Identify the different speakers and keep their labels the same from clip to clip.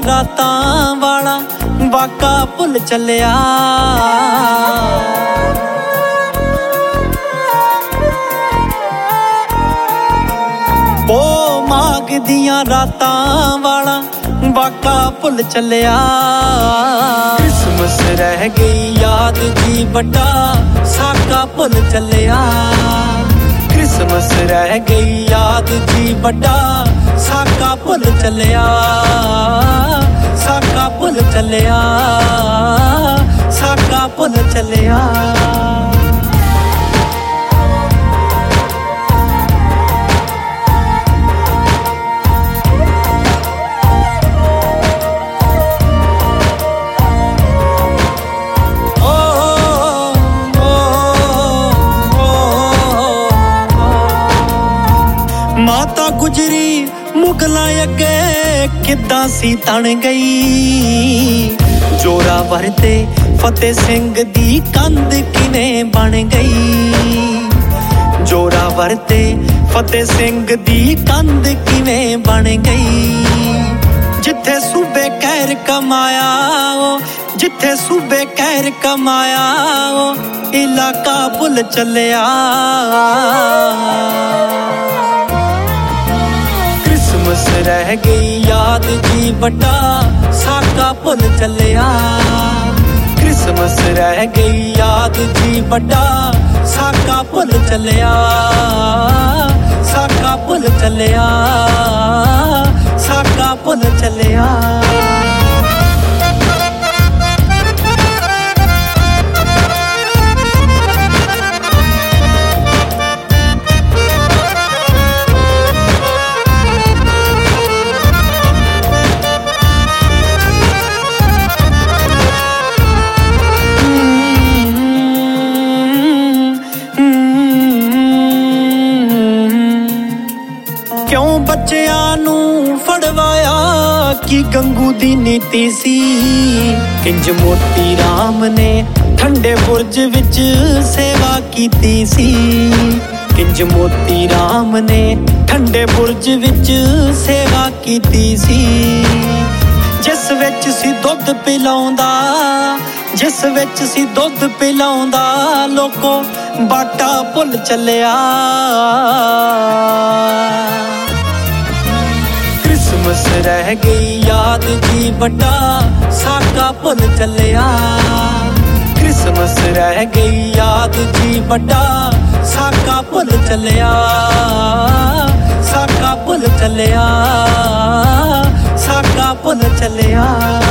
Speaker 1: ਰਾਤਾਂ ਵਾਲਾ ਵਾਕਾ ਭੁੱਲ ਚੱਲਿਆ ਪੋ ਮਾਘ ਦੀਆਂ ਰਾਤਾਂ ਵਾਲਾ ਵਾਕਾ ਭੁੱਲ ਚੱਲਿਆ ਕ੍ਰਿਸਮਸ ਰਹਿ ਗਈ ਯਾਦ ਜੀ ਵੱਡਾ ਸਾਕਾ ਭੁੱਲ ਚੱਲਿਆ ਕ੍ਰਿਸਮਸ ਰਹਿ ਗਈ ਯਾਦ ਜੀ ਵੱਡਾ ਸਾਕਾ ਭੁੱਲ ਚੱਲਿਆ ਸਾਕਾ ਭੁੱਲ ਚੱਲਿਆ ਸਾਕਾ ਭੁੱਲ ਚੱਲਿਆ ਮਾਤਾ ਗੁਜਰੀ ਮੁਗਲਾਂ ਅੱਗੇ ਕਿੱਦਾਂ ਸੀ ਤਣ ਗਈ ਜ਼ੋਰਾਵਰ ਤੇ ਫਤਿਹ ਸਿੰਘ ਦੀ ਕੰਧ ਕਿਵੇਂ ਬਣ ਗਈ ਜ਼ੋਰਾਵਰ ਤੇ ਫਤਿਹ ਸਿੰਘ ਦੀ ਕੰਧ ਕਿਵੇਂ ਬਣ ਗਈ ਜਿੱਥੇ ਸੂਬੇ ਕਹਿਰ ਕਮਾਇਆ ਉਹ ਜਿੱਥੇ ਸੂਬੇ ਕਹਿਰ ਕਮਾਇਆ ਉਹ ਇਲਾਕਾ ਭੁੱਲ ਚੱਲਿਆ ਕ੍ਰਿਸਮਸ ਰਹਿ ਗਈ ਯਾਦ ਜੀ ਵੱਡਾ ਸਾਕਾ ਭੁੱਲ ਚੱਲਿਆ ਕ੍ਰਿਸਮਸ ਰਹਿ ਗਈ ਯਾਦ ਜੀ ਵੱਡਾ ਸਾਕਾ ਭੁੱਲ ਚੱਲਿਆ ਸਾਕਾ ਭੁੱਲ ਚੱਲਿਆ ਸਾਕਾ ਭੁੱਲ ਚੱਲਿਆ ਕਿਉਂ ਬੱਚਿਆਂ ਨੂੰ ਫੜਵਾਇਆ ਕੀ ਗੰਗੂ ਦੀ ਨੀਤੀ ਸੀ ਕਿੰਜ ਮੋਤੀ ਰਾਮ ਨੇ ਠੰਡੇ ਬੁਰਜ ਵਿੱਚ ਸੇਵਾ ਕੀਤੀ ਸੀ ਕਿੰਜ ਮੋਤੀ ਰਾਮ ਨੇ ਠੰਡੇ ਬੁਰਜ ਵਿੱਚ ਸੇਵਾ ਕੀਤੀ ਸੀ ਜਿਸ ਵਿੱਚ ਸੀ ਦੁੱਧ ਪਿਲਾਉਂਦਾ ਜਿਸ ਵਿੱਚ ਸੀ ਦੁੱਧ ਪਿਲਾਉਂਦਾ ਲੋਕੋ ਬਾਟਾ ਭੁੱਲ ਚੱਲਿਆ ਕ੍ਰਿਸਮਸ ਰਹਿ ਗਈ ਯਾਦ ਜੀ ਵੱਡਾ ਸਾਕਾ ਭੁੱਲ ਚੱਲਿਆ ਕ੍ਰਿਸਮਸ ਰਹਿ ਗਈ ਯਾਦ ਜੀ ਵੱਡਾ ਸਾਕਾ ਭੁੱਲ ਚੱਲਿਆ ਸਾਕਾ ਭੁੱਲ ਚੱਲਿਆ ਸਾਕਾ ਭੁੱਲ ਚੱਲਿਆ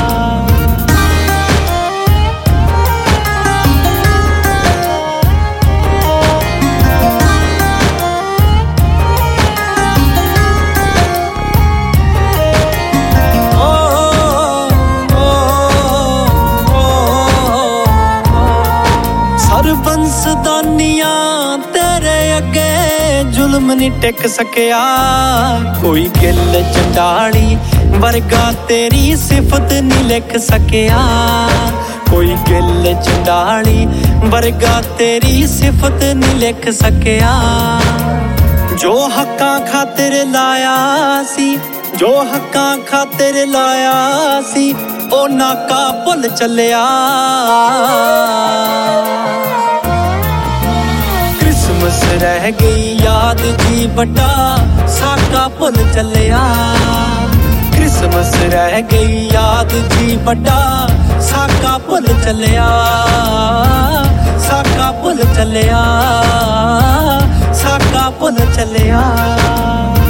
Speaker 1: ਸਰਬੰਸਦਾਨੀਆਂ ਤੇਰੇ ਅੱਗੇ ਜ਼ੁਲਮ ਨਹੀਂ ਟਿਕ ਸਕਿਆ ਕੋਈ ਗਿੱਲ ਚੰਡਾਲੀ ਵਰਗਾ ਤੇਰੀ ਸਿਫਤ ਨਹੀਂ ਲਿਖ ਸਕਿਆ ਕੋਈ ਗਿੱਲ ਚੰਡਾਲੀ ਵਰਗਾ ਤੇਰੀ ਸਿਫਤ ਨਹੀਂ ਲਿਖ ਸਕਿਆ ਜੋ ਹੱਕਾਂ ਖਾਤਰ ਲਾਇਆ ਸੀ ਜੋ ਹੱਕਾਂ ਖਾਤਰ ਲਾਇਆ ਸੀ ਉਹ ਨਾਕਾ ਭੁੱਲ ਚੱਲਿਆ ਕ੍ਰਿਸਮਸ ਰਹਿ ਗਈ ਯਾਦ ਜੀ ਵੱਡਾ ਸਾਕਾ ਭੁੱਲ ਚੱਲਿਆ ਕ੍ਰਿਸਮਸ ਰਹਿ ਗਈ ਯਾਦ ਜੀ ਵੱਡਾ ਸਾਕਾ ਭੁੱਲ ਚੱਲਿਆ ਸਾਕਾ ਭੁੱਲ ਚੱਲਿਆ ਸਾਕਾ ਭੁੱਲ ਚੱਲਿਆ